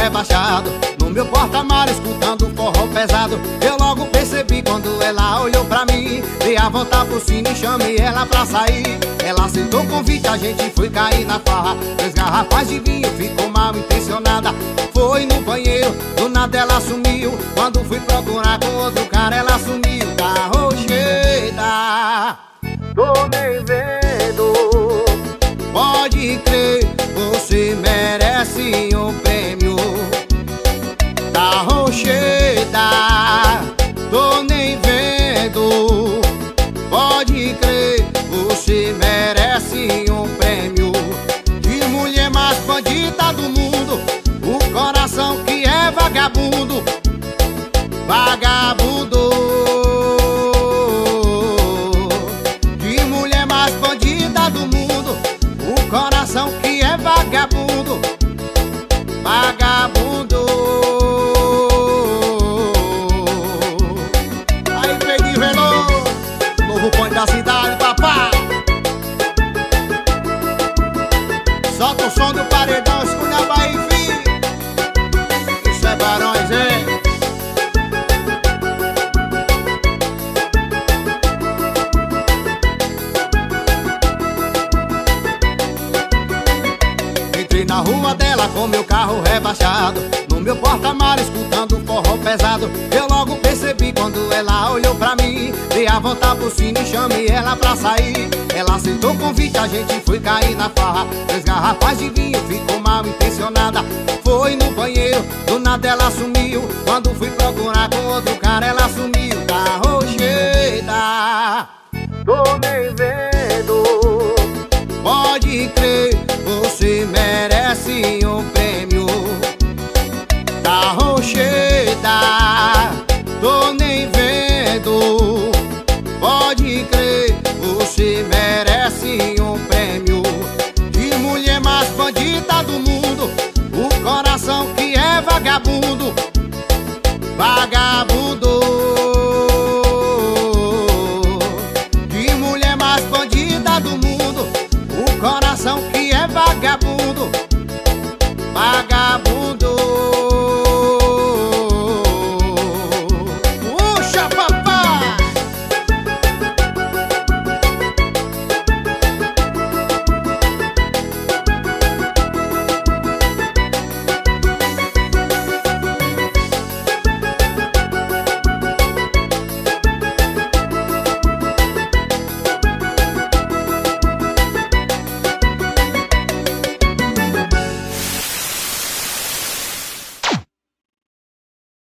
rebaixado, no meu porta-malas escutando forró pesado. Eu logo percebi quando ela olhou pra mim, dei a volta pro cine e chamei ela pra sair. Ela aceitou o convite, a gente foi cair na farra. 3 garrafas de vinho, ficou mal intencionada. Foi no banheiro, do nada ela sumiu. Quando fui procurar com outro cara, ela sumiu. Tá rocheda, tô nem vendo. Pode crer, você merece um prêmio. Tá rocheda, tô nem vendo. Pode crer, você merece um prêmio. De mulher mais bandida do mundo, o coração que é vagabundo. Vagabundo. De mulher mais bandida do mundo, o coração que é vagabundo. Vagabundo. Aí, Pedro Veloso, novo ponto da cidade, papá. Solta o som do paredão, escuta a Bahia, filho. Isso é Barões, hein? Entrei na rua dela com meu carro rebaixado, no meu porta-malas escutando forró pesado. Eu logo percebi quando ela olhou pra mim, dei a volta pro cine e chamei ela pra sair. Ela aceitou o convite, a gente foi cair na farra. 3 garrafas de vinho, ficou mal intencionada. Foi no banheiro, do nada ela sumiu. Quando fui procurar com outro cara, ela sumiu. Tá rocheda, tô nem vendo. Pode crer, você merece um prêmio. Tá rocheda, tô nem vendo. Pode crer, você merece um prêmio. De mulher mais bandida do mundo, o coração que é vagabundo. Vagabundo.